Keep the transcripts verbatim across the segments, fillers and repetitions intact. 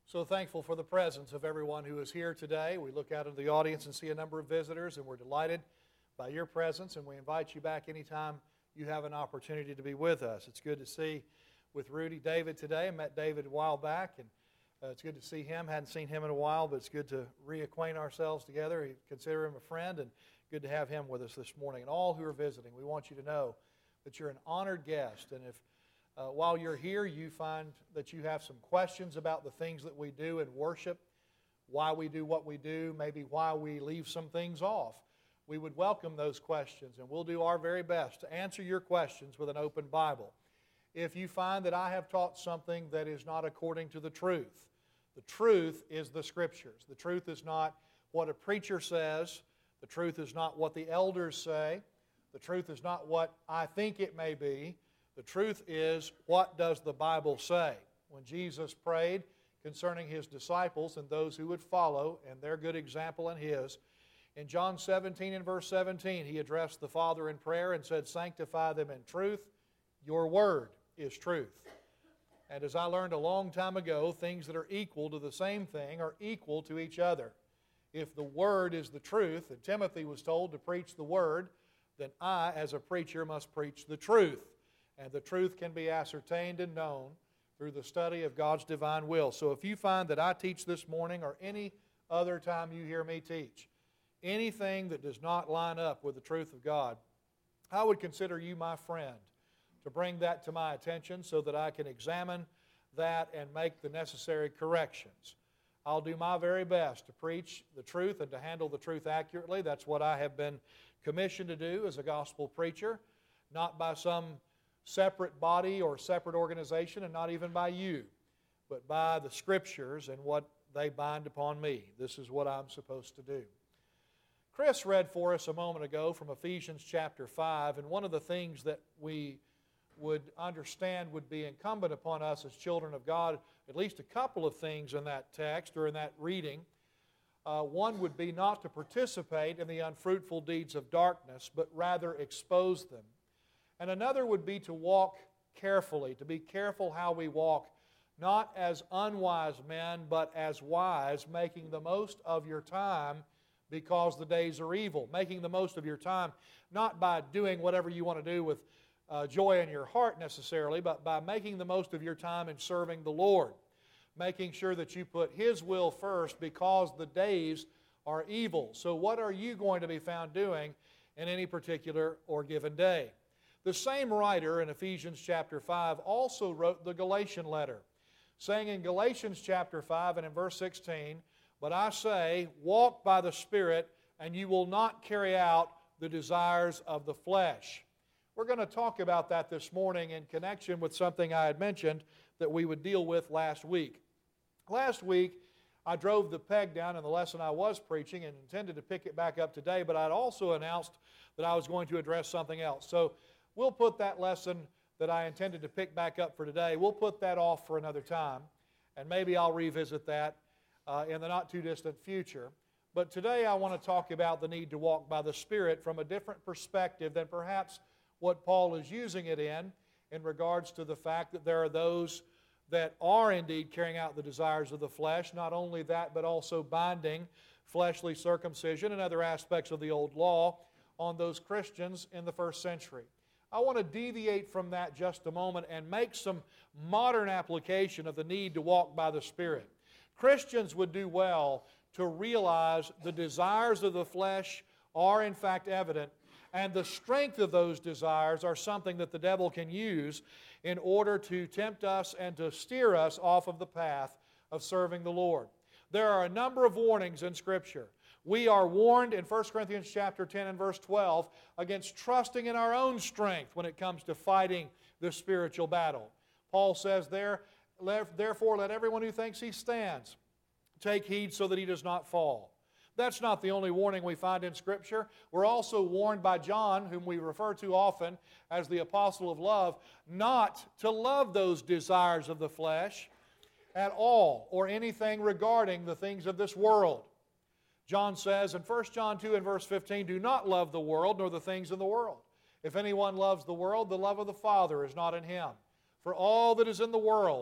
So thankful for the presence of everyone who is here today. We look out into the audience and see a number of visitors, and we're delighted by your presence, and we invite you back anytime you have an opportunity to be with us. It's good to see with Rudy David today. I met David a while back, and uh, it's good to see him. Hadn't seen him in a while, but it's good to reacquaint ourselves together. We consider him a friend, and good to have him with us this morning. And all who are visiting, we want you to know that you're an honored guest, and if Uh, while you're here, you find that you have some questions about the things that we do in worship, why we do what we do, maybe why we leave some things off. We would welcome those questions, and we'll do our very best to answer your questions with an open Bible. If you find that I have taught something that is not according to the truth, the truth is the Scriptures. The truth is not what a preacher says. The truth is not what the elders say. The truth is not what I think it may be. The truth is, what does the Bible say? When Jesus prayed concerning His disciples and those who would follow, and their good example and His, in John seventeen and verse seventeen, He addressed the Father in prayer and said, "Sanctify them in truth. Your word is truth." And as I learned a long time ago, things that are equal to the same thing are equal to each other. If the Word is the truth, and Timothy was told to preach the Word, then I, as a preacher, must preach the truth. And the truth can be ascertained and known through the study of God's divine will. So if you find that I teach this morning or any other time you hear me teach, anything that does not line up with the truth of God, I would consider you my friend to bring that to my attention so that I can examine that and make the necessary corrections. I'll do my very best to preach the truth and to handle the truth accurately. That's what I have been commissioned to do as a gospel preacher, not by some separate body or separate organization, and not even by you, but by the Scriptures and what they bind upon me. This is what I'm supposed to do. Chris read for us a moment ago from Ephesians chapter five, and one of the things that we would understand would be incumbent upon us as children of God, at least a couple of things in that text or in that reading. Uh, one would be not to participate in the unfruitful deeds of darkness, but rather expose them. And another would be to walk carefully, to be careful how we walk, not as unwise men, but as wise, making the most of your time because the days are evil. Making the most of your time, not by doing whatever you want to do with uh, joy in your heart necessarily, but by making the most of your time in serving the Lord. Making sure that you put His will first because the days are evil. So what are you going to be found doing in any particular or given day? The same writer in Ephesians chapter five also wrote the Galatian letter, saying in Galatians chapter five and in verse sixteen, "But I say, walk by the Spirit, and you will not carry out the desires of the flesh." We're going to talk about that this morning in connection with something I had mentioned that we would deal with last week. Last week, I drove the peg down in the lesson I was preaching and intended to pick it back up today, but I'd also announced that I was going to address something else. So we'll put that lesson that I intended to pick back up for today, we'll put that off for another time, and maybe I'll revisit that uh, in the not-too-distant future. But today I want to talk about the need to walk by the Spirit from a different perspective than perhaps what Paul is using it in, in regards to the fact that there are those that are indeed carrying out the desires of the flesh. Not only that, but also binding fleshly circumcision and other aspects of the old law on those Christians in the first century. I want to deviate from that just a moment and make some modern application of the need to walk by the Spirit. Christians would do well to realize the desires of the flesh are in fact evident, and the strength of those desires are something that the devil can use in order to tempt us and to steer us off of the path of serving the Lord. There are a number of warnings in Scripture. We are warned in First Corinthians chapter ten and verse twelve against trusting in our own strength when it comes to fighting the spiritual battle. Paul says there, "Therefore let everyone who thinks he stands take heed so that he does not fall." That's not the only warning we find in Scripture. We're also warned by John, whom we refer to often as the apostle of love, not to love those desires of the flesh at all, or anything regarding the things of this world. John says in First John two and verse fifteen, "Do not love the world nor the things in the world. If anyone loves the world, the love of the Father is not in him. For all that is in the world, the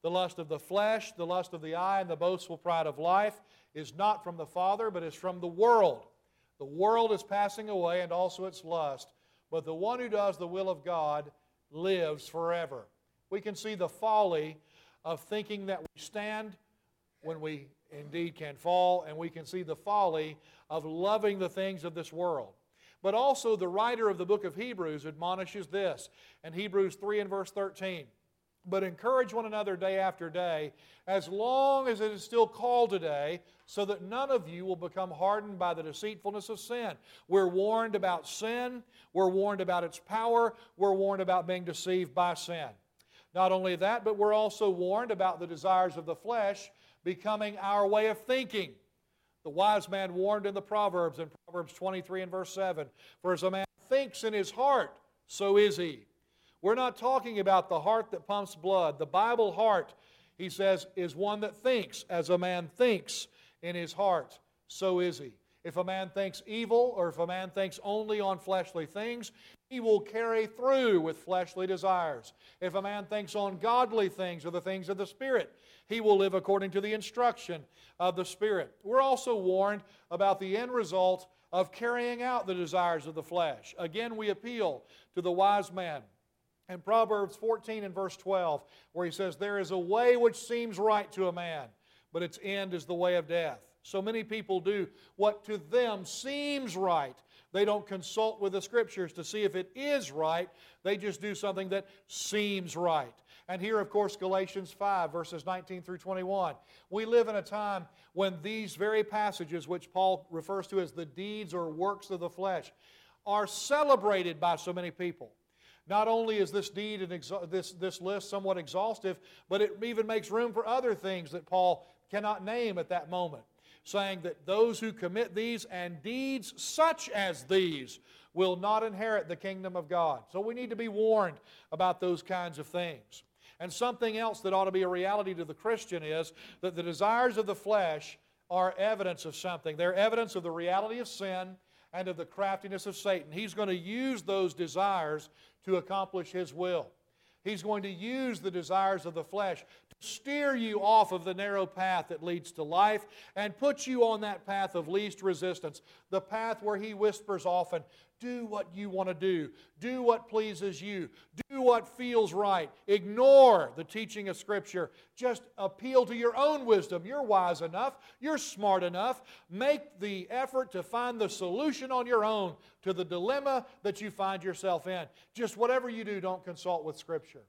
The lust of the flesh, the lust of the eye, and the boastful pride of life is not from the Father, but is from the world. The world is passing away, and also its lust, but the one who does the will of God lives forever. We can see the folly of thinking that we stand when we indeed can fall, and we can see the folly of loving the things of this world. But also the writer of the book of Hebrews admonishes this in Hebrews three and verse thirteen. But encourage one another day after day, as long as it is still called today, so that none of you will become hardened by the deceitfulness of sin. We're warned about sin. We're warned about its power. We're warned about being deceived by sin. Not only that, but we're also warned about the desires of the flesh becoming our way of thinking. The wise man warned in the Proverbs, in Proverbs twenty-three and verse seven, for as a man thinks in his heart, so is he. We're not talking about the heart that pumps blood. The Bible heart, he says, is one that thinks. As a man thinks in his heart, so is he. If a man thinks evil, or if a man thinks only on fleshly things, he will carry through with fleshly desires. If a man thinks on godly things, or the things of the Spirit, he will live according to the instruction of the Spirit. We're also warned about the end result of carrying out the desires of the flesh. Again, we appeal to the wise man in Proverbs fourteen and verse twelve, where he says, there is a way which seems right to a man, but its end is the way of death. So many people do what to them seems right. They don't consult with the Scriptures to see if it is right. They just do something that seems right. And here, of course, Galatians five, verses nineteen through twenty-one. We live in a time when these very passages, which Paul refers to as the deeds or works of the flesh, are celebrated by so many people. Not only is this deed and exa- this, this list somewhat exhaustive, but it even makes room for other things that Paul cannot name at that moment, saying that those who commit these and deeds such as these will not inherit the kingdom of God. So we need to be warned about those kinds of things. And something else that ought to be a reality to the Christian is that the desires of the flesh are evidence of something. They're evidence of the reality of sin and of the craftiness of Satan. He's going to use those desires to accomplish his will. He's going to use the desires of the flesh to steer you off of the narrow path that leads to life and put you on that path of least resistance, the path where he whispers often, do what you want to do. Do what pleases you. Do what feels right. Ignore the teaching of Scripture. Just appeal to your own wisdom. You're wise enough. You're smart enough. Make the effort to find the solution on your own to the dilemma that you find yourself in. Just whatever you do, don't consult with Scripture.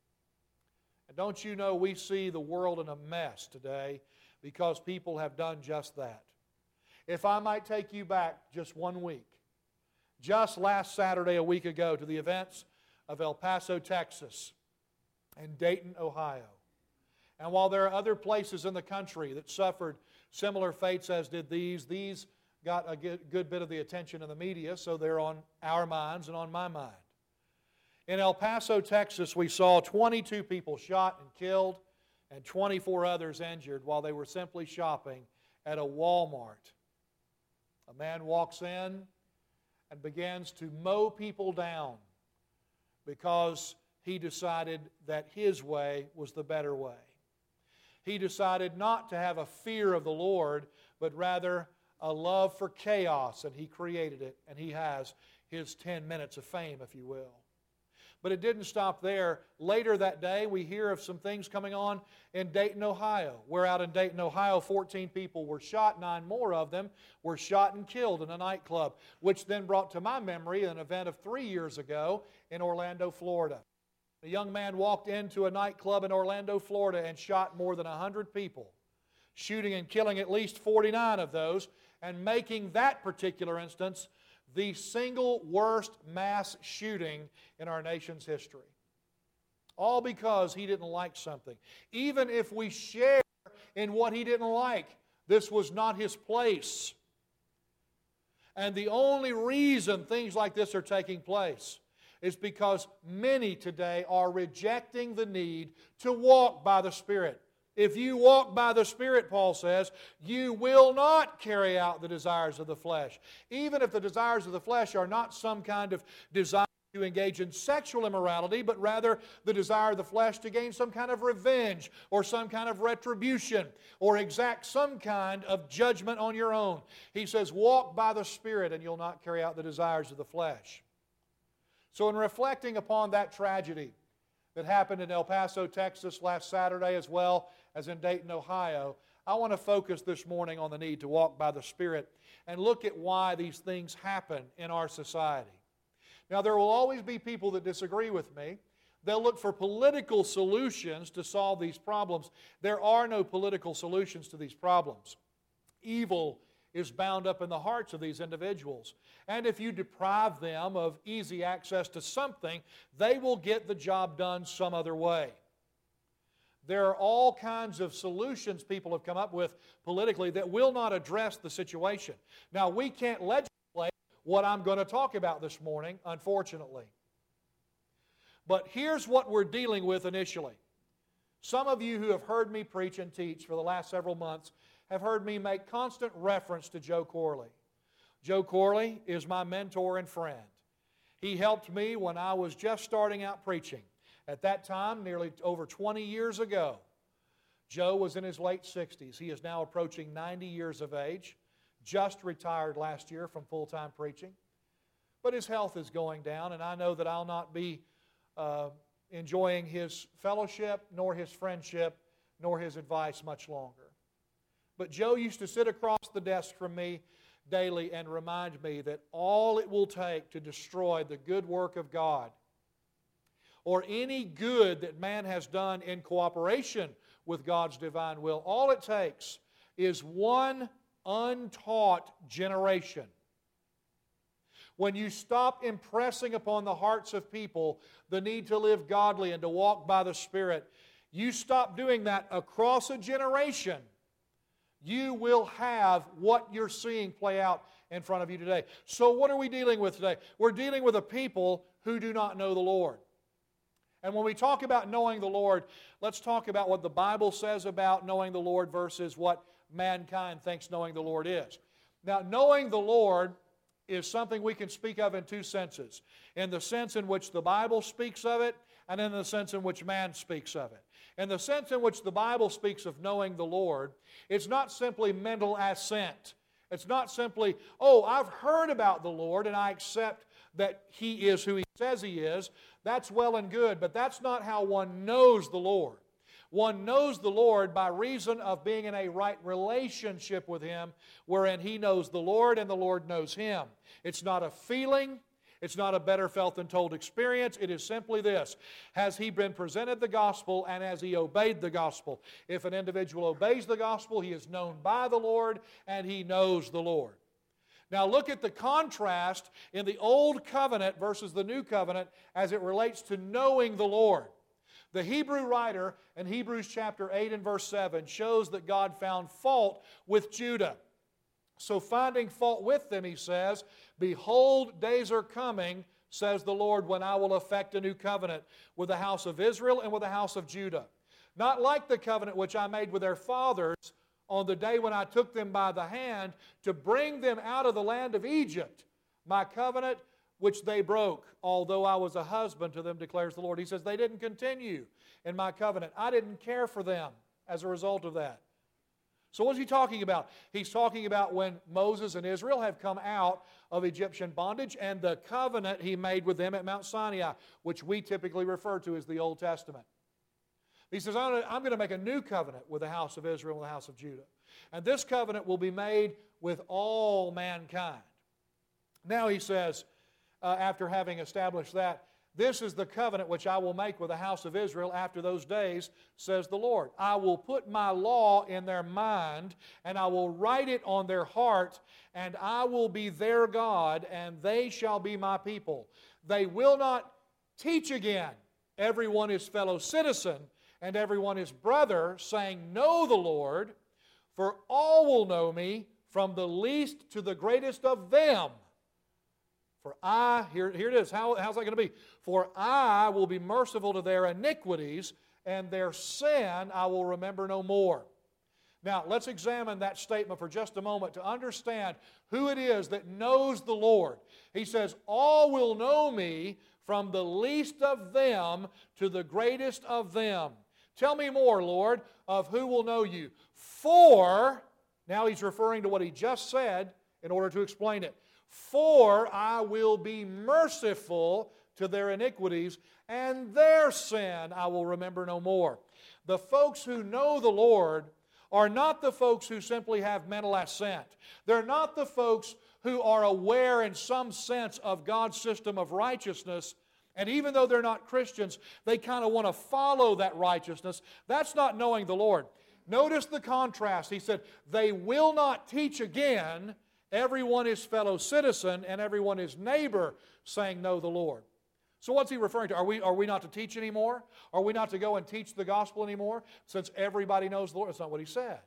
And don't you know we see the world in a mess today because people have done just that. If I might take you back just one week, just last Saturday, a week ago, to the events of El Paso, Texas, and Dayton, Ohio. And while there are other places in the country that suffered similar fates as did these, these got a good bit of the attention of the media, so they're on our minds and on my mind. In El Paso, Texas, we saw twenty-two people shot and killed and twenty-four others injured while they were simply shopping at a Walmart. A man walks in and begins to mow people down because he decided that his way was the better way. He decided not to have a fear of the Lord, but rather a love for chaos, and he created it, and he has his ten minutes of fame, if you will. But it didn't stop there. Later that day, we hear of some things coming on in Dayton, Ohio. Where out in Dayton, Ohio, fourteen people were shot. Nine more of them were shot and killed in a nightclub, which then brought to my memory an event of three years ago in Orlando, Florida. A young man walked into a nightclub in Orlando, Florida, and shot more than one hundred people, shooting and killing at least forty-nine of those, and making that particular instance the single worst mass shooting in our nation's history. All because he didn't like something. Even if we share in what he didn't like, this was not his place. And the only reason things like this are taking place is because many today are rejecting the need to walk by the Spirit. If you walk by the Spirit, Paul says, you will not carry out the desires of the flesh. Even if the desires of the flesh are not some kind of desire to engage in sexual immorality, but rather the desire of the flesh to gain some kind of revenge or some kind of retribution or exact some kind of judgment on your own. He says, walk by the Spirit and you'll not carry out the desires of the flesh. So in reflecting upon that tragedy that happened in El Paso, Texas last Saturday, as well as in Dayton, Ohio, I want to focus this morning on the need to walk by the Spirit and look at why these things happen in our society. Now, there will always be people that disagree with me. They'll look for political solutions to solve these problems. There are no political solutions to these problems. Evil is bound up in the hearts of these individuals. And if you deprive them of easy access to something, they will get the job done some other way. There are all kinds of solutions people have come up with politically that will not address the situation. Now, we can't legislate what I'm going to talk about this morning, unfortunately. But here's what we're dealing with initially. Some of you who have heard me preach and teach for the last several months have heard me make constant reference to Joe Corley. Joe Corley is my mentor and friend. He helped me when I was just starting out preaching. At that time, nearly over twenty years ago, Joe was in his late sixties. He is now approaching ninety years of age. Just retired last year from full-time preaching. But his health is going down, and I know that I'll not be uh, enjoying his fellowship, nor his friendship, nor his advice much longer. But Joe used to sit across the desk from me daily and remind me that all it will take to destroy the good work of God, or any good that man has done in cooperation with God's divine will, all it takes is one untaught generation. When you stop impressing upon the hearts of people the need to live godly and to walk by the Spirit, you stop doing that across a generation, you will have what you're seeing play out in front of you today. So what are we dealing with today? We're dealing with a people who do not know the Lord. And when we talk about knowing the Lord, let's talk about what the Bible says about knowing the Lord versus what mankind thinks knowing the Lord is. Now, knowing the Lord is something we can speak of in two senses. In the sense in which the Bible speaks of it, and in the sense in which man speaks of it. In the sense in which the Bible speaks of knowing the Lord, it's not simply mental assent. It's not simply, oh, I've heard about the Lord and I accept that He is who He says He is. That's well and good, but that's not how one knows the Lord. One knows the Lord by reason of being in a right relationship with Him, wherein He knows the Lord and the Lord knows Him. It's not a feeling. It's not a better felt than told experience. It is simply this. Has he been presented the gospel and has he obeyed the gospel? If an individual obeys the gospel, he is known by the Lord and he knows the Lord. Now look at the contrast in the Old Covenant versus the New Covenant as it relates to knowing the Lord. The Hebrew writer in Hebrews chapter eight and verse seven shows that God found fault with Judah. So finding fault with them, he says, behold, days are coming, says the Lord, when I will effect a new covenant with the house of Israel and with the house of Judah. Not like the covenant which I made with their fathers on the day when I took them by the hand to bring them out of the land of Egypt, my covenant which they broke, although I was a husband to them, declares the Lord. He says they didn't continue in my covenant. I didn't care for them as a result of that. So what is he talking about? He's talking about when Moses and Israel have come out of Egyptian bondage and the covenant he made with them at Mount Sinai, which we typically refer to as the Old Testament. He says, I'm going to make a new covenant with the house of Israel and the house of Judah. And this covenant will be made with all mankind. Now he says, uh, after having established that, this is the covenant which I will make with the house of Israel after those days, says the Lord. I will put my law in their mind, and I will write it on their heart, and I will be their God, and they shall be my people. They will not teach again everyone his fellow citizen, and everyone his brother, saying, Know the Lord, for all will know me, from the least to the greatest of them. For I, here, here it is, How, how's that going to be? For I will be merciful to their iniquities, and their sin I will remember no more. Now, let's examine that statement for just a moment to understand who it is that knows the Lord. He says, all will know me from the least of them to the greatest of them. Tell me more, Lord, of who will know you. For, now he's referring to what he just said in order to explain it. For I will be merciful to their iniquities, and their sin I will remember no more. The folks who know the Lord are not the folks who simply have mental assent. They're not the folks who are aware in some sense of God's system of righteousness, and even though they're not Christians, they kind of want to follow that righteousness. That's not knowing the Lord. Notice the contrast. He said, they will not teach again everyone is fellow citizen and everyone is neighbor, saying, know the Lord. So what's he referring to? Are we, are we not to teach anymore? Are we not to go and teach the gospel anymore since everybody knows the Lord? That's not what he said.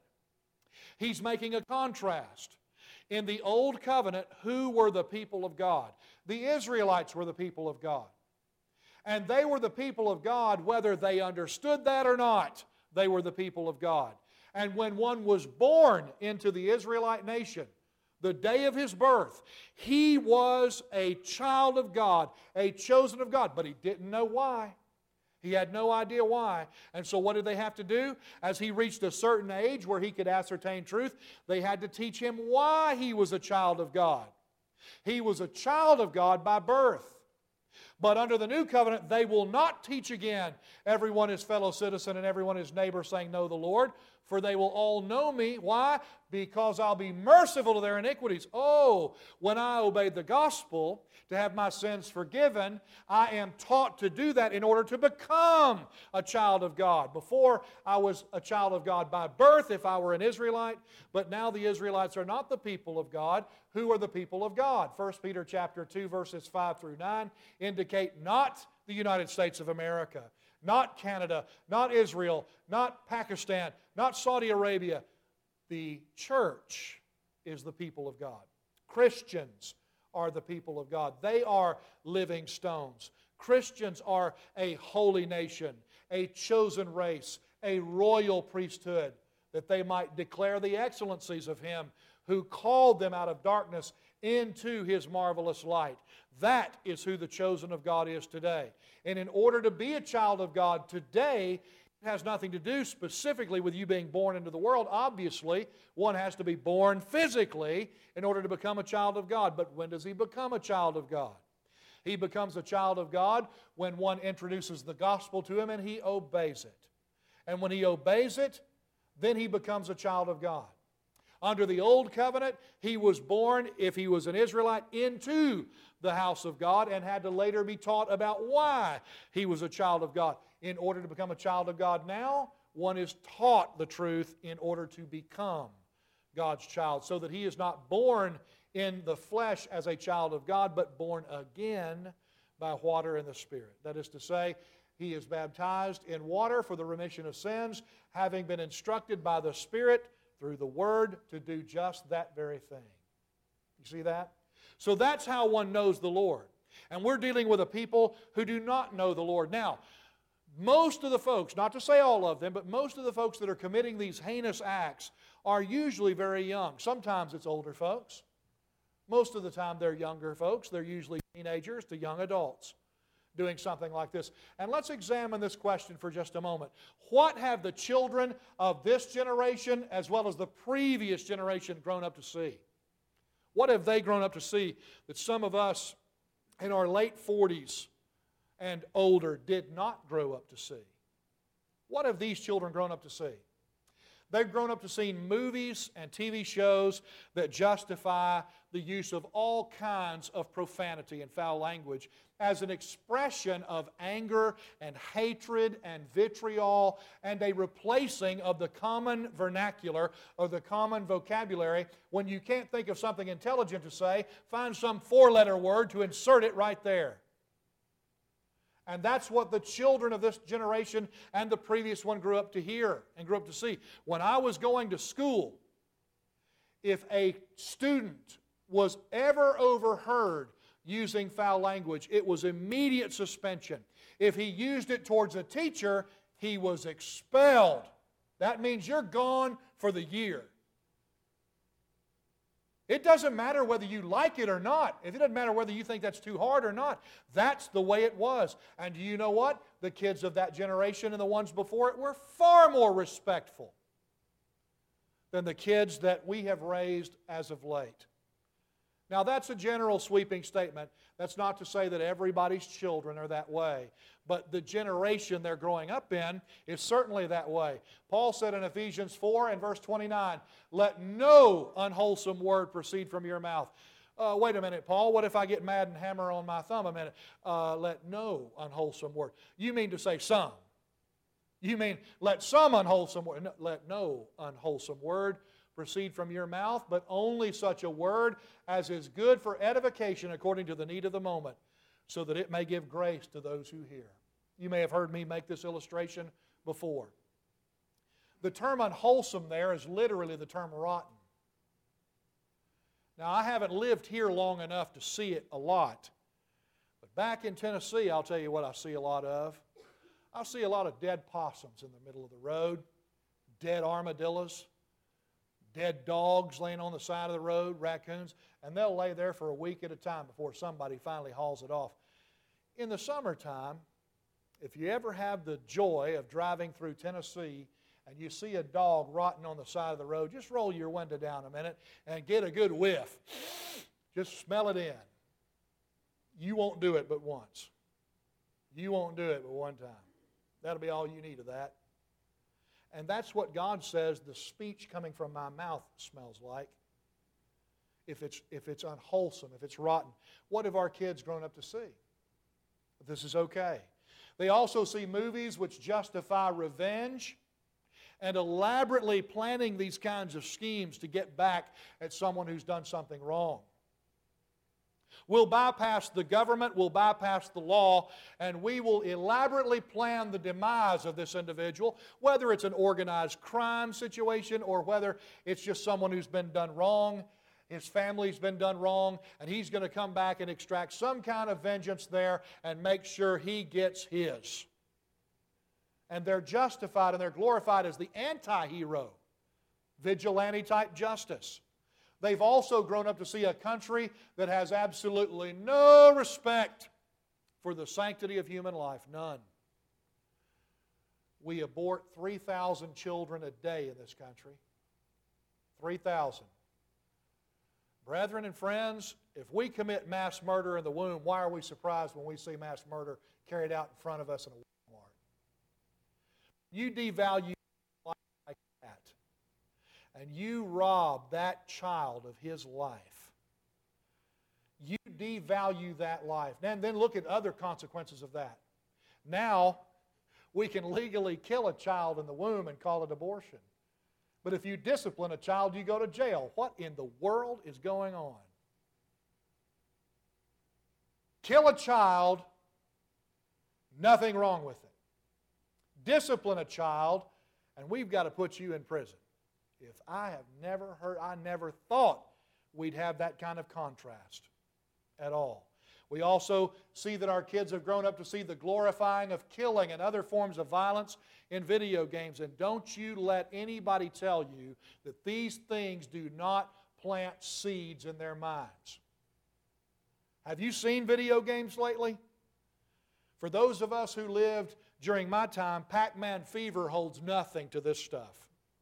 He's making a contrast. In the Old Covenant, who were the people of God? The Israelites were the people of God. And they were the people of God whether they understood that or not. They were the people of God. And when one was born into the Israelite nation, the day of his birth, he was a child of God, a chosen of God, but he didn't know why. He had no idea why. And so what did they have to do? As he reached a certain age where he could ascertain truth, they had to teach him why he was a child of God. He was a child of God by birth. But under the new covenant, they will not teach again, everyone is fellow citizen and everyone is neighbor, saying, know the Lord. For they will all know me. Why? Because I'll be merciful to their iniquities. Oh, when I obeyed the gospel to have my sins forgiven, I am taught to do that in order to become a child of God. Before, I was a child of God by birth if I were an Israelite, but now the Israelites are not the people of God. Who are the people of God? First Peter chapter two, verses five through nine indicate not the United States of America, not Canada, not Israel, not Pakistan, not Saudi Arabia. The church is the people of God. Christians are the people of God. They are living stones. Christians are a holy nation, a chosen race, a royal priesthood, that they might declare the excellencies of Him who called them out of darkness into His marvelous light. That is who the chosen of God is today. And in order to be a child of God today, it has nothing to do specifically with you being born into the world. Obviously, one has to be born physically in order to become a child of God. But when does he become a child of God? He becomes a child of God when one introduces the gospel to him and he obeys it. And when he obeys it, then he becomes a child of God. Under the Old Covenant, he was born, if he was an Israelite, into the house of God and had to later be taught about why he was a child of God. In order to become a child of God now, one is taught the truth in order to become God's child, so that he is not born in the flesh as a child of God, but born again by water and the Spirit. That is to say, he is baptized in water for the remission of sins, having been instructed by the Spirit through the Word to do just that very thing. You see that? So that's how one knows the Lord. And we're dealing with a people who do not know the Lord. Now, most of the folks, not to say all of them, but most of the folks that are committing these heinous acts are usually very young. Sometimes it's older folks. Most of the time they're younger folks. They're usually teenagers to young adults doing something like this. And let's examine this question for just a moment. What have the children of this generation as well as the previous generation grown up to see? What have they grown up to see that some of us in our late forties and older did not grow up to see? What have these children grown up to see? They've grown up to see movies and T V shows that justify the use of all kinds of profanity and foul language as an expression of anger and hatred and vitriol and a replacing of the common vernacular or the common vocabulary. When you can't think of something intelligent to say, find some four-letter word to insert it right there. And that's what the children of this generation and the previous one grew up to hear and grew up to see. When I was going to school, if a student was ever overheard using foul language, it was immediate suspension. If he used it towards a teacher, he was expelled. That means you're gone for the year. It doesn't matter whether you like it or not. It doesn't matter whether you think that's too hard or not. That's the way it was. And do you know what? The kids of that generation and the ones before it were far more respectful than the kids that we have raised as of late. Now, that's a general sweeping statement. That's not to say that everybody's children are that way. But the generation they're growing up in is certainly that way. Paul said in Ephesians four and verse twenty-nine, "Let no unwholesome word proceed from your mouth." Uh, wait a minute, Paul, what if I get mad and hammer on my thumb a minute? Uh, let no unwholesome word. You mean to say some. You mean let some unwholesome word. No, let no unwholesome word proceed from your mouth, but only such a word as is good for edification according to the need of the moment, so that it may give grace to those who hear. You may have heard me make this illustration before. The term unwholesome there is literally the term rotten. Now, I haven't lived here long enough to see it a lot, but back in Tennessee, I'll tell you what I see a lot of. I see a lot of dead possums in the middle of the road, dead armadillos, dead dogs laying on the side of the road, raccoons, and they'll lay there for a week at a time before somebody finally hauls it off. In the summertime, if you ever have the joy of driving through Tennessee and you see a dog rotting on the side of the road, just roll your window down a minute and get a good whiff. Just smell it in. You won't do it but once. You won't do it but one time. That'll be all you need of that. And that's what God says the speech coming from my mouth smells like. If it's, if it's unwholesome, if it's rotten. What have our kids grown up to see? This is okay. They also see movies which justify revenge and elaborately planning these kinds of schemes to get back at someone who's done something wrong. We'll bypass the government, we'll bypass the law, and we will elaborately plan the demise of this individual, whether it's an organized crime situation or whether it's just someone who's been done wrong, his family's been done wrong, and he's going to come back and extract some kind of vengeance there and make sure he gets his. And they're justified and they're glorified as the anti-hero, vigilante-type justice. They've also grown up to see a country that has absolutely no respect for the sanctity of human life. None. We abort three thousand children a day in this country. three thousand. Brethren and friends, if we commit mass murder in the womb, why are we surprised when we see mass murder carried out in front of us in a Walmart? You devalue life like that, and you rob that child of his life. You devalue that life. And then look at other consequences of that. Now, we can legally kill a child in the womb and call it abortion. But if you discipline a child, you go to jail. What in the world is going on? Kill a child, nothing wrong with it. Discipline a child, and we've got to put you in prison. If I have never heard, I never thought we'd have that kind of contrast at all. We also see that our kids have grown up to see the glorifying of killing and other forms of violence in video games. And don't you let anybody tell you that these things do not plant seeds in their minds. Have you seen video games lately? For those of us who lived during my time, Pac-Man fever holds nothing to this stuff.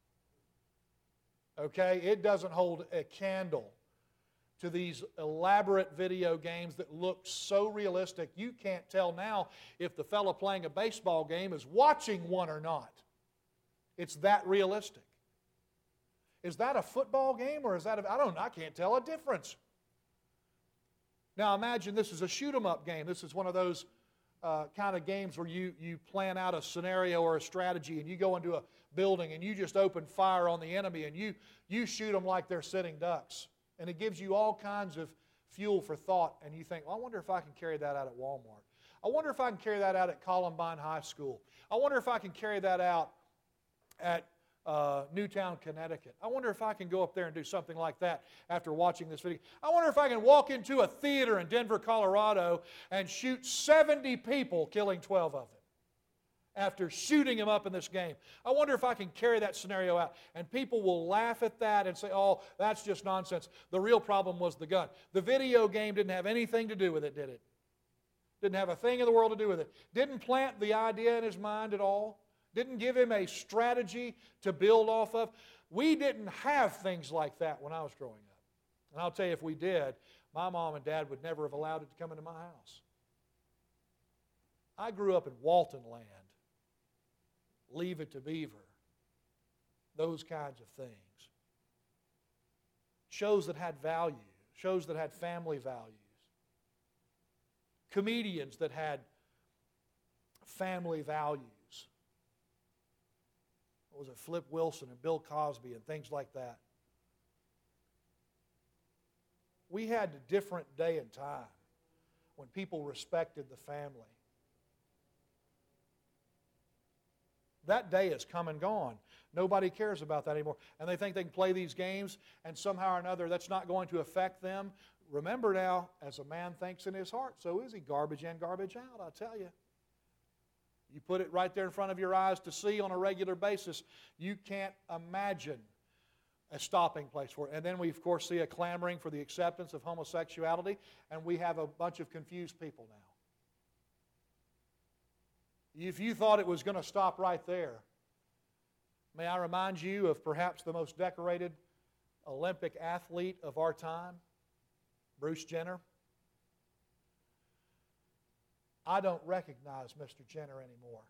Okay? It doesn't hold a candle to these elaborate video games that look so realistic. You can't tell now if the fellow playing a baseball game is watching one or not. It's that realistic. Is that a football game or is that a, I don't know, I can't tell a difference. Now imagine this is a shoot-'em-up game. This is one of those uh, kind of games where you, you plan out a scenario or a strategy and you go into a building and you just open fire on the enemy and you, you shoot them like they're sitting ducks. And it gives you all kinds of fuel for thought. And you think, well, I wonder if I can carry that out at Walmart. I wonder if I can carry that out at Columbine High School. I wonder if I can carry that out at uh, Newtown, Connecticut. I wonder if I can go up there and do something like that after watching this video. I wonder if I can walk into a theater in Denver, Colorado and shoot seventy people, killing twelve of them. after shooting him up in this game. I wonder if I can carry that scenario out. And people will laugh at that and say, oh, that's just nonsense. The real problem was the gun. The video game didn't have anything to do with it, did it? Didn't have a thing in the world to do with it. Didn't plant the idea in his mind at all. Didn't give him a strategy to build off of. We didn't have things like that when I was growing up. And I'll tell you, if we did, my mom and dad would never have allowed it to come into my house. I grew up in Walton land. Leave It to Beaver. Those kinds of things. Shows that had value. Shows that had family values. Comedians that had family values. What was it? Flip Wilson and Bill Cosby and things like that. We had a different day and time when people respected the family. That day has come and gone. Nobody cares about that anymore. And they think they can play these games and somehow or another that's not going to affect them. Remember now, as a man thinks in his heart, so is he. Garbage in, garbage out, I tell you. You put it right there in front of your eyes to see on a regular basis. You can't imagine a stopping place for it. And then we, of course, see a clamoring for the acceptance of homosexuality, and we have a bunch of confused people now. If you thought it was going to stop right there, may I remind you of perhaps the most decorated Olympic athlete of our time, Bruce Jenner. I don't recognize Mister Jenner anymore.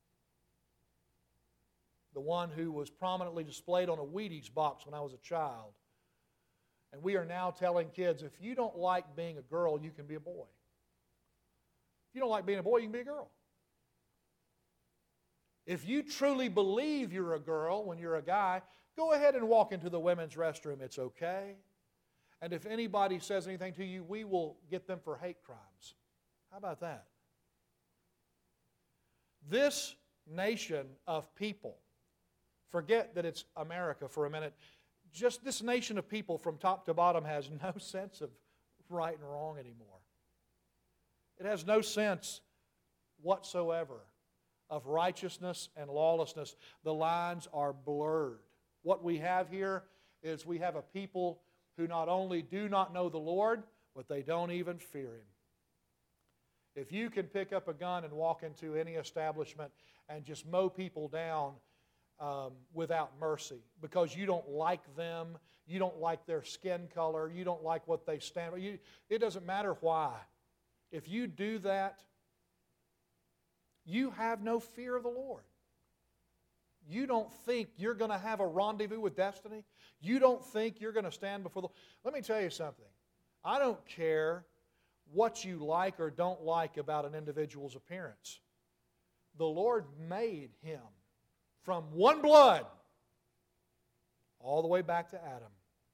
The one who was prominently displayed on a Wheaties box when I was a child. And we are now telling kids, if you don't like being a girl, you can be a boy. If you don't like being a boy, you can be a girl. If you truly believe you're a girl when you're a guy, go ahead and walk into the women's restroom. It's okay. And if anybody says anything to you, we will get them for hate crimes. How about that? This nation of people, forget that it's America for a minute, just this nation of people from top to bottom has no sense of right and wrong anymore. It has no sense whatsoever of righteousness and lawlessness. The lines are blurred. What we have here is we have a people who not only do not know the Lord, but they don't even fear Him. If you can pick up a gun and walk into any establishment and just mow people down um, without mercy because you don't like them, you don't like their skin color, you don't like what they stand for, you, it doesn't matter why. If you do that, you have no fear of the Lord. You don't think you're going to have a rendezvous with destiny. You don't think you're going to stand before the... Let me tell you something. I don't care what you like or don't like about an individual's appearance. The Lord made him from one blood all the way back to Adam.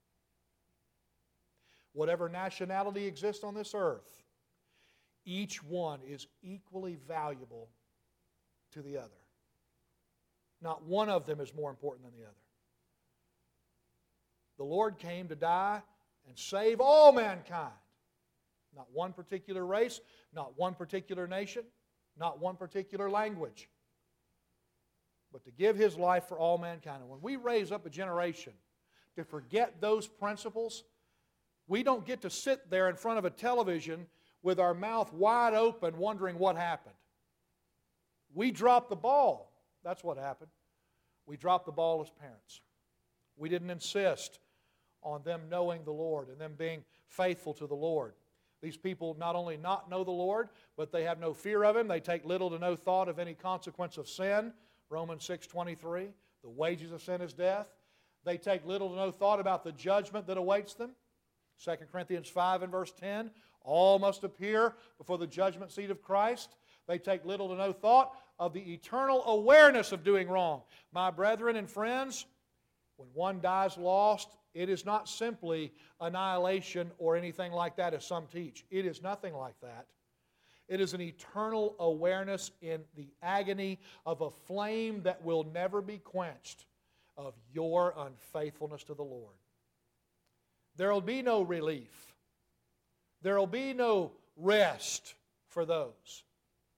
Whatever nationality exists on this earth, each one is equally valuable to the other. Not one of them is more important than the other. The Lord came to die and save all mankind. Not one particular race, not one particular nation, not one particular language, but to give His life for all mankind. And when we raise up a generation to forget those principles, we don't get to sit there in front of a television with our mouth wide open wondering what happened. We dropped the ball. That's what happened. We dropped the ball as parents. We didn't insist on them knowing the Lord and them being faithful to the Lord. These people not only not know the Lord, but they have no fear of Him. They take little to no thought of any consequence of sin. Romans six twenty-three, the wages of sin is death. They take little to no thought about the judgment that awaits them. Second Corinthians five and verse ten, all must appear before the judgment seat of Christ. They take little to no thought of the eternal awareness of doing wrong. My brethren and friends, when one dies lost, it is not simply annihilation or anything like that as some teach. It is nothing like that. It is an eternal awareness in the agony of a flame that will never be quenched of your unfaithfulness to the Lord. There will be no relief. There will be no rest for those.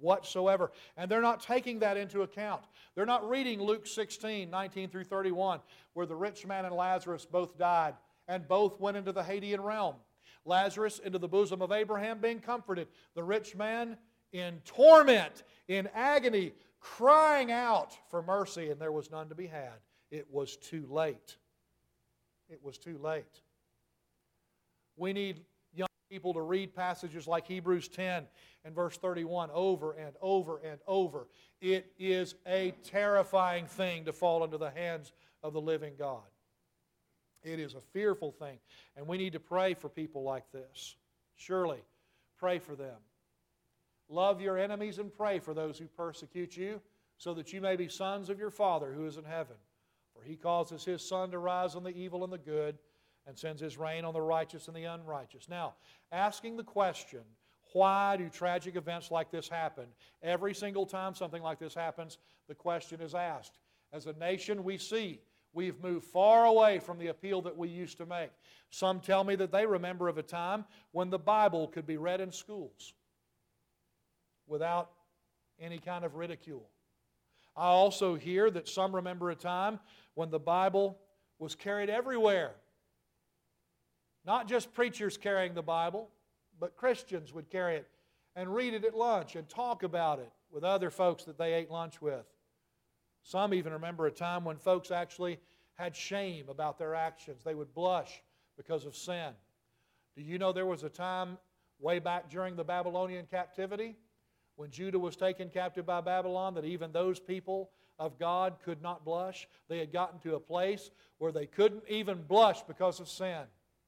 whatsoever. And they're not taking that into account. They're not reading Luke sixteen, nineteen through thirty-one, where the rich man and Lazarus both died, and both went into the Hadean realm. Lazarus into the bosom of Abraham being comforted. The rich man in torment, in agony, crying out for mercy, and there was none to be had. It was too late. It was too late. We need young people to read passages like Hebrews ten and verse thirty-one over and over and over. It is a terrifying thing to fall into the hands of the living God. It is a fearful thing, and we need to pray for people like this. Surely, pray for them. Love your enemies and pray for those who persecute you, so that you may be sons of your Father who is in heaven. For He causes His sun to rise on the evil and the good, and sends His rain on the righteous and the unrighteous. Now, asking the question, why do tragic events like this happen? Every single time something like this happens, the question is asked. As a nation, we see we've moved far away from the appeal that we used to make. Some tell me that they remember of a time when the Bible could be read in schools without any kind of ridicule. I also hear that some remember a time when the Bible was carried everywhere. Not just preachers carrying the Bible, but Christians would carry it and read it at lunch and talk about it with other folks that they ate lunch with. Some even remember a time when folks actually had shame about their actions. They would blush because of sin. Do you know there was a time way back during the Babylonian captivity when Judah was taken captive by Babylon that even those people of God could not blush? They had gotten to a place where they couldn't even blush because of sin.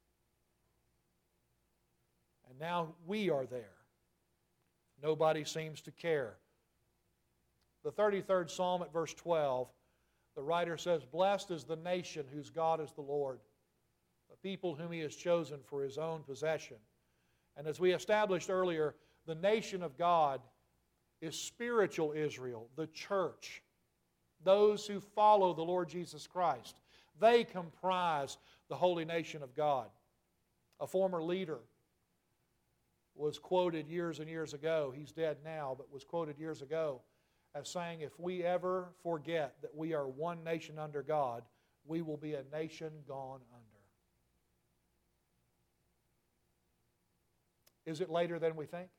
And now we are there. Nobody seems to care. The thirty-third Psalm at verse twelve, the writer says, "Blessed is the nation whose God is the Lord, the people whom He has chosen for His own possession." And as we established earlier, the nation of God is spiritual Israel, the church, those who follow the Lord Jesus Christ. They comprise the holy nation of God. A former leader was quoted years and years ago, he's dead now, but was quoted years ago as saying, if we ever forget that we are one nation under God, we will be a nation gone under. Is it later than we think?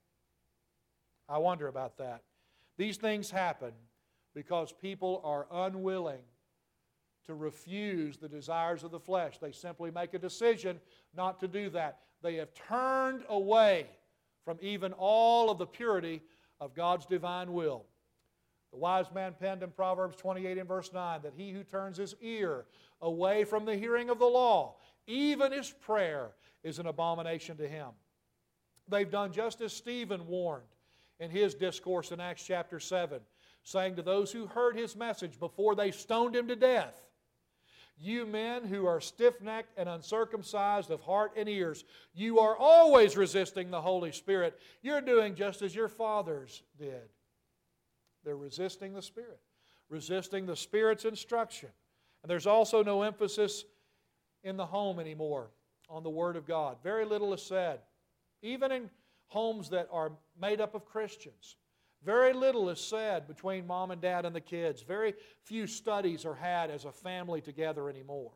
I wonder about that. These things happen because people are unwilling to refuse the desires of the flesh. They simply make a decision not to do that. They have turned away from even all of the purity of God's divine will. The wise man penned in Proverbs twenty-eight and verse nine that he who turns his ear away from the hearing of the law, even his prayer is an abomination to him. They've done just as Stephen warned in his discourse in Acts chapter seven, saying to those who heard his message before they stoned him to death, "You men who are stiff-necked and uncircumcised of heart and ears, you are always resisting the Holy Spirit. You're doing just as your fathers did." They're resisting the Spirit, resisting the Spirit's instruction. And there's also no emphasis in the home anymore on the Word of God. Very little is said. Even in homes that are made up of Christians, very little is said between mom and dad and the kids. Very few studies are had as a family together anymore.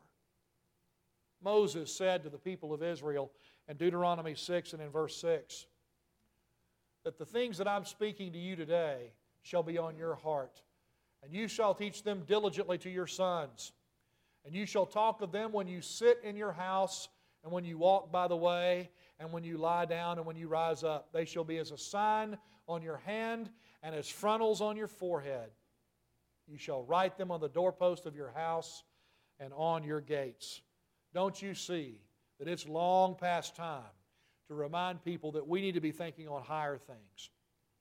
Moses said to the people of Israel in Deuteronomy six and in verse six, that the things that I'm speaking to you today shall be on your heart, and you shall teach them diligently to your sons, and you shall talk of them when you sit in your house, and when you walk by the way, and when you lie down, and when you rise up. They shall be as a sign on your hand, and as frontals on your forehead. You shall write them on the doorpost of your house and on your gates. Don't you see that it's long past time to remind people that we need to be thinking on higher things?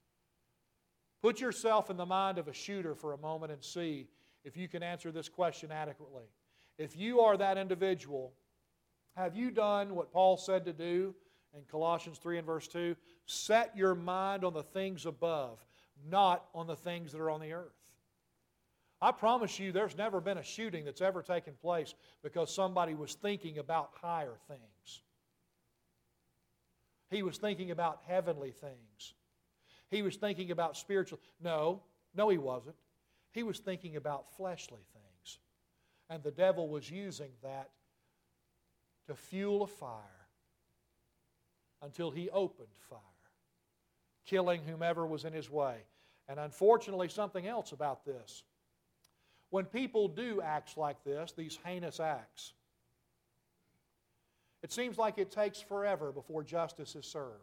Put yourself in the mind of a shooter for a moment and see if you can answer this question adequately. If you are that individual, have you done what Paul said to do in Colossians three and verse two? Set your mind on the things above, not on the things that are on the earth. I promise you there's never been a shooting that's ever taken place because somebody was thinking about higher things. He was thinking about heavenly things. He was thinking about spiritual. No, no he wasn't. He was thinking about fleshly things. And the devil was using that to fuel a fire until he opened fire, killing whomever was in his way. And unfortunately, something else about this. When people do acts like this, these heinous acts, it seems like it takes forever before justice is served.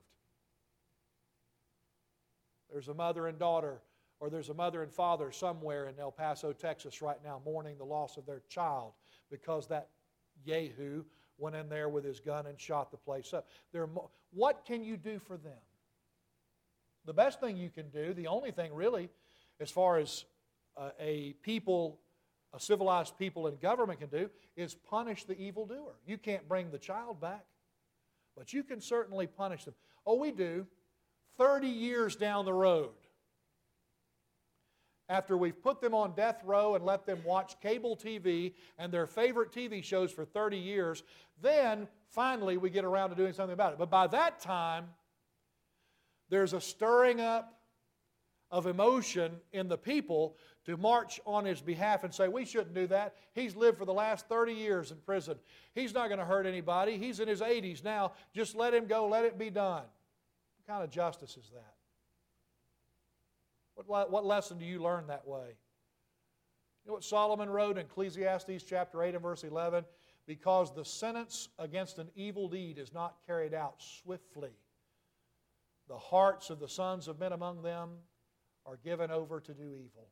There's a mother and daughter, or there's a mother and father somewhere in El Paso, Texas right now mourning the loss of their child because that Yehu went in there with his gun and shot the place up. There, what can you do for them? The best thing you can do, the only thing really, as far as uh, a people, a civilized people in government can do, is punish the evildoer. You can't bring the child back, but you can certainly punish them. Oh, we do. thirty years down the road, after we've put them on death row and let them watch cable T V and their favorite T V shows for thirty years, then finally we get around to doing something about it. But by that time, there's a stirring up of emotion in the people to march on his behalf and say, we shouldn't do that. He's lived for the last thirty years in prison. He's not going to hurt anybody. He's in his eighties now. Just let him go. Let it be done. What kind of justice is that? What, what lesson do you learn that way? You know what Solomon wrote in Ecclesiastes chapter eight and verse eleven? Because the sentence against an evil deed is not carried out swiftly, the hearts of the sons of men among them are given over to do evil.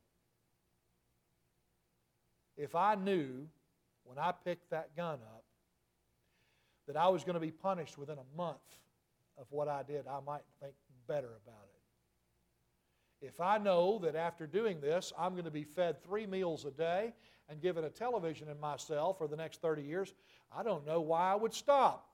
If I knew when I picked that gun up that I was going to be punished within a month of what I did, I might think better about it. If I know that after doing this, I'm going to be fed three meals a day and given a television in my cell for the next thirty years, I don't know why I would stop.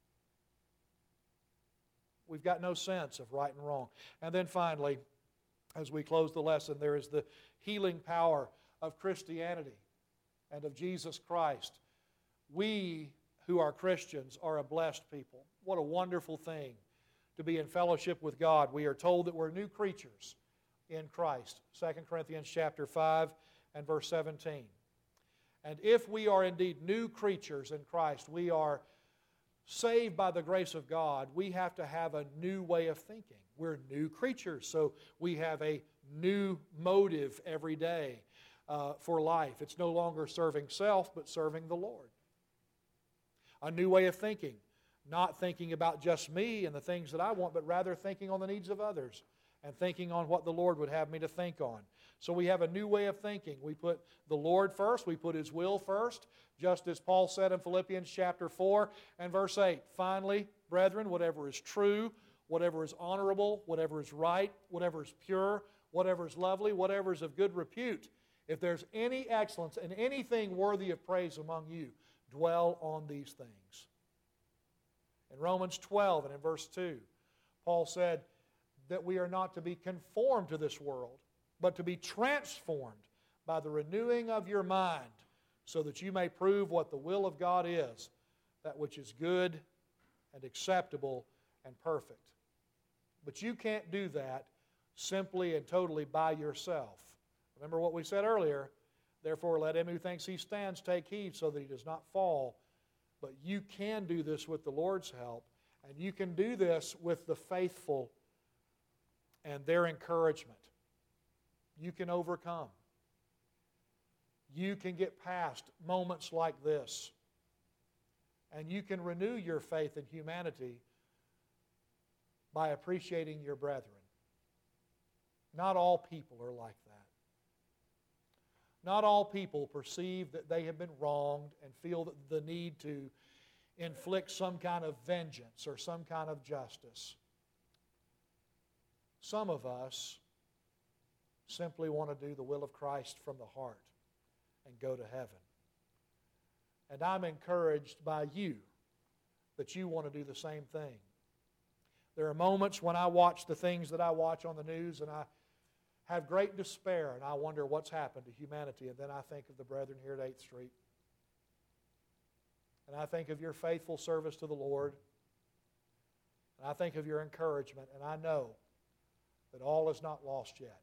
We've got no sense of right and wrong. And then finally, as we close the lesson, there is the healing power of Christianity and of Jesus Christ. We who are Christians are a blessed people. What a wonderful thing to be in fellowship with God. We are told that we're new creatures in Christ. Second Corinthians chapter five and verse seventeen. And if we are indeed new creatures in Christ, we are saved by the grace of God, we have to have a new way of thinking. We're new creatures, so we have a new motive every day uh, for life. It's no longer serving self, but serving the Lord. A new way of thinking, not thinking about just me and the things that I want, but rather thinking on the needs of others and thinking on what the Lord would have me to think on. So we have a new way of thinking. We put the Lord first, we put His will first, just as Paul said in Philippians chapter four and verse eight. Finally, brethren, whatever is true, whatever is honorable, whatever is right, whatever is pure, whatever is lovely, whatever is of good repute, if there's any excellence and anything worthy of praise among you, dwell on these things. In Romans twelve and in verse two, Paul said that we are not to be conformed to this world, but to be transformed by the renewing of your mind, so that you may prove what the will of God is, that which is good and acceptable and perfect. But you can't do that simply and totally by yourself. Remember what we said earlier, therefore let him who thinks he stands take heed so that he does not fall. But you can do this with the Lord's help, and you can do this with the faithful and their encouragement. You can overcome. You can get past moments like this. And you can renew your faith in humanity by appreciating your brethren. Not all people are like that. Not all people perceive that they have been wronged and feel the need to inflict some kind of vengeance or some kind of justice. Some of us simply want to do the will of Christ from the heart and go to heaven. And I'm encouraged by you that you want to do the same thing. There are moments when I watch the things that I watch on the news and I have great despair and I wonder what's happened to humanity, and then I think of the brethren here at eighth Street. And I think of your faithful service to the Lord. And I think of your encouragement, and I know that all is not lost yet.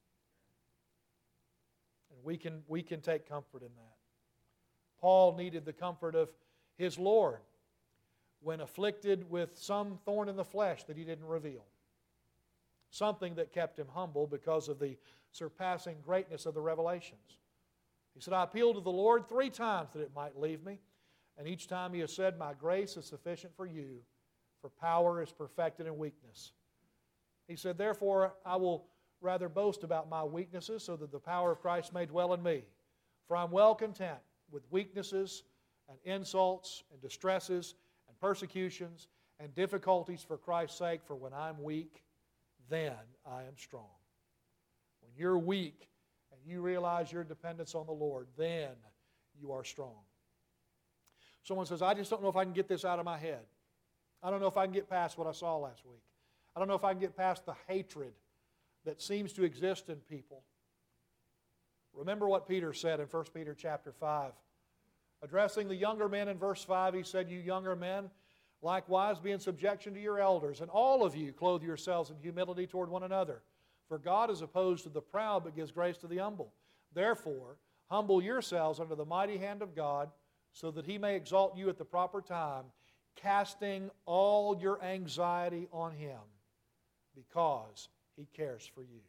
And we can, we can take comfort in that. Paul needed the comfort of his Lord when afflicted with some thorn in the flesh that he didn't reveal. Something that kept him humble because of the surpassing greatness of the revelations. He said, I appealed to the Lord three times that it might leave me. And each time he has said, my grace is sufficient for you, for power is perfected in weakness. He said, therefore I will rather boast about my weaknesses, so that the power of Christ may dwell in me. For I'm well content with weaknesses and insults and distresses and persecutions and difficulties for Christ's sake, for when I'm weak, then I am strong. When you're weak and you realize your dependence on the Lord, then you are strong. Someone says, I just don't know if I can get this out of my head. I don't know if I can get past what I saw last week. I don't know if I can get past the hatred that seems to exist in people. Remember what Peter said in First Peter chapter five. Addressing the younger men in verse five, he said, you younger men, likewise be in subjection to your elders, and all of you clothe yourselves in humility toward one another. For God is opposed to the proud, but gives grace to the humble. Therefore, humble yourselves under the mighty hand of God, so that He may exalt you at the proper time, casting all your anxiety on Him, because He cares for you.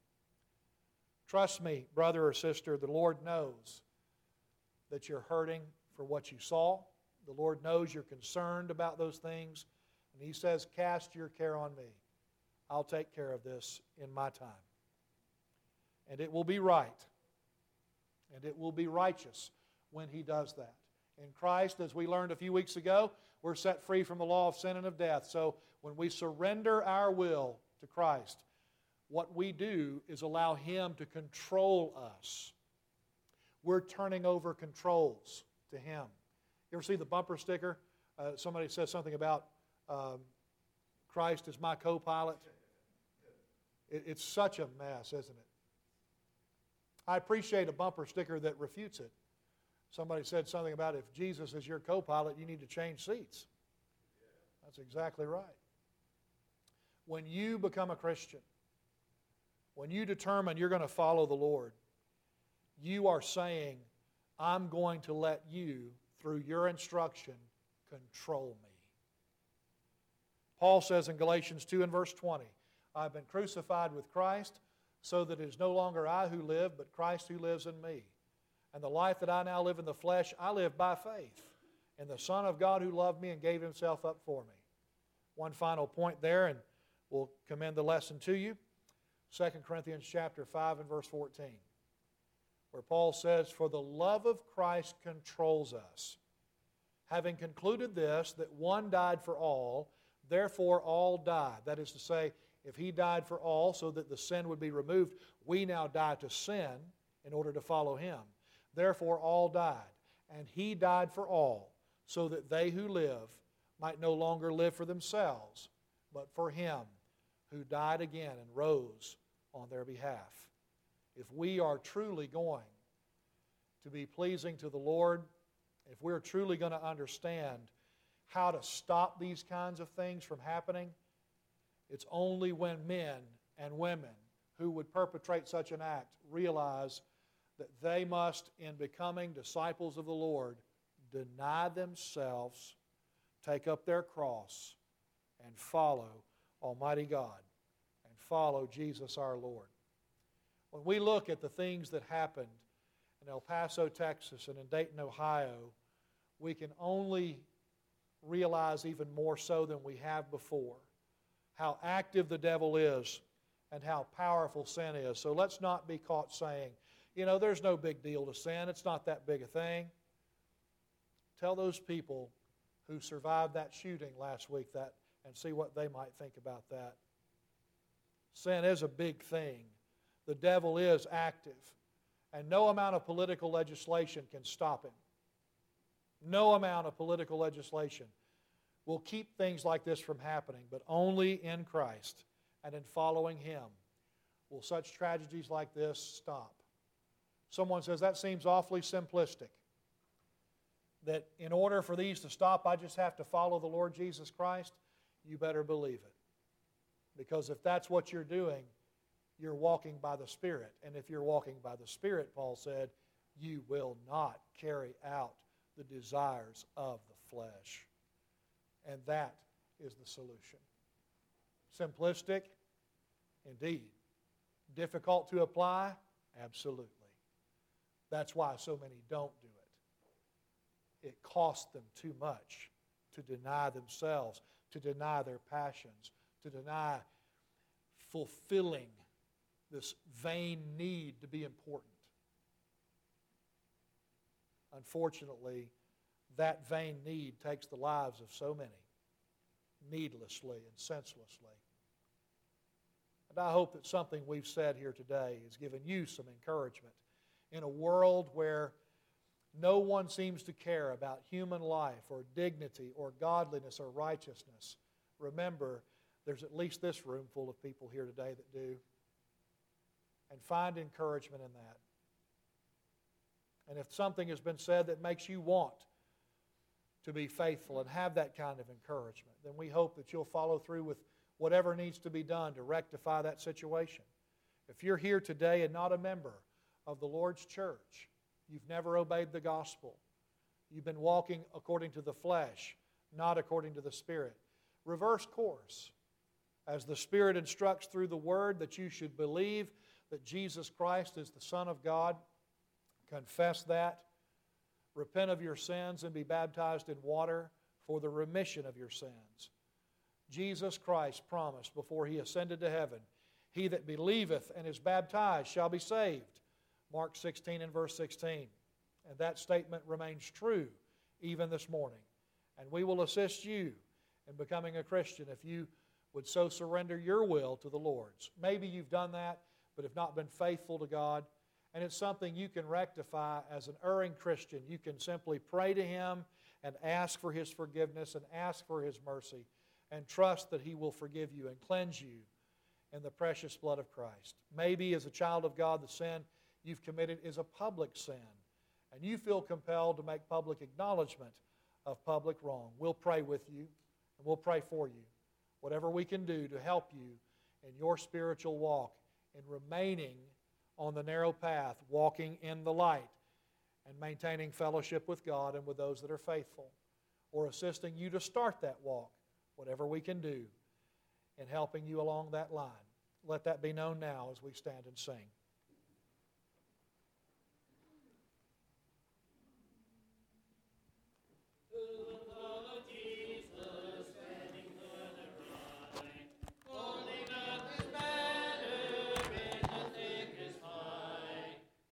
Trust me, brother or sister, the Lord knows that you're hurting for what you saw. The Lord knows you're concerned about those things. And He says, cast your care on me. I'll take care of this in my time. And it will be right. And it will be righteous when He does that. In Christ, as we learned a few weeks ago, we're set free from the law of sin and of death. So when we surrender our will to Christ, what we do is allow Him to control us. We're turning over controls to Him. You ever see the bumper sticker? Uh, somebody says something about um, Christ is my co-pilot. It, it's such a mess, isn't it? I appreciate a bumper sticker that refutes it. Somebody said something about if Jesus is your co-pilot, you need to change seats. That's exactly right. When you become a Christian, when you determine you're going to follow the Lord, you are saying, I'm going to let you, through your instruction, control me. Paul says in Galatians two and verse twenty, I've been crucified with Christ, so that it is no longer I who live, but Christ who lives in me. And the life that I now live in the flesh, I live by faith in the Son of God who loved me and gave Himself up for me. One final point there, and we'll commend the lesson to you. Second Corinthians chapter five and verse fourteen, where Paul says, for the love of Christ controls us, having concluded this, that one died for all, therefore all died. That is to say, if He died for all so that the sin would be removed, we now die to sin in order to follow Him. Therefore all died, and He died for all, so that they who live might no longer live for themselves, but for Him who died again and rose on their behalf. If we are truly going to be pleasing to the Lord, if we're truly going to understand how to stop these kinds of things from happening, it's only when men and women who would perpetrate such an act realize that they must, in becoming disciples of the Lord, deny themselves, take up their cross, and follow Almighty God, and follow Jesus our Lord. When we look at the things that happened in El Paso, Texas, and in Dayton, Ohio, we can only realize even more so than we have before how active the devil is and how powerful sin is. So let's not be caught saying, you know, there's no big deal to sin. It's not that big a thing. Tell those people who survived that shooting last week that and see what they might think about that. Sin is a big thing. The devil is active. And no amount of political legislation can stop him. No amount of political legislation will keep things like this from happening, but only in Christ and in following Him will such tragedies like this stop. Someone says, that seems awfully simplistic. That in order for these to stop, I just have to follow the Lord Jesus Christ. You better believe it. Because if that's what you're doing, you're walking by the Spirit. And if you're walking by the Spirit, Paul said, you will not carry out the desires of the flesh. And that is the solution. Simplistic? Indeed. Difficult to apply? Absolutely. That's why so many don't do it. It costs them too much to deny themselves, to deny their passions, to deny fulfilling this vain need to be important. Unfortunately, that vain need takes the lives of so many, needlessly and senselessly. And I hope that something we've said here today has given you some encouragement in a world where no one seems to care about human life or dignity or godliness or righteousness. Remember, there's at least this room full of people here today that do. And find encouragement in that. And if something has been said that makes you want to be faithful and have that kind of encouragement, then we hope that you'll follow through with whatever needs to be done to rectify that situation. If you're here today and not a member of the Lord's church, you've never obeyed the gospel, you've been walking according to the flesh, not according to the Spirit, reverse course. As the Spirit instructs through the Word that you should believe that Jesus Christ is the Son of God, confess that, repent of your sins, and be baptized in water for the remission of your sins. Jesus Christ promised before He ascended to heaven, he that believeth and is baptized shall be saved. Mark sixteen and verse sixteen. And that statement remains true even this morning. And we will assist you in becoming a Christian if you would so surrender your will to the Lord's. Maybe you've done that, but have not been faithful to God. And it's something you can rectify as an erring Christian. You can simply pray to Him and ask for His forgiveness and ask for His mercy and trust that He will forgive you and cleanse you in the precious blood of Christ. Maybe as a child of God, the sin you've committed is a public sin, and you feel compelled to make public acknowledgement of public wrong. We'll pray with you, and we'll pray for you. Whatever we can do to help you in your spiritual walk, in remaining on the narrow path, walking in the light, and maintaining fellowship with God and with those that are faithful, or assisting you to start that walk, whatever we can do in helping you along that line. Let that be known now as we stand and sing.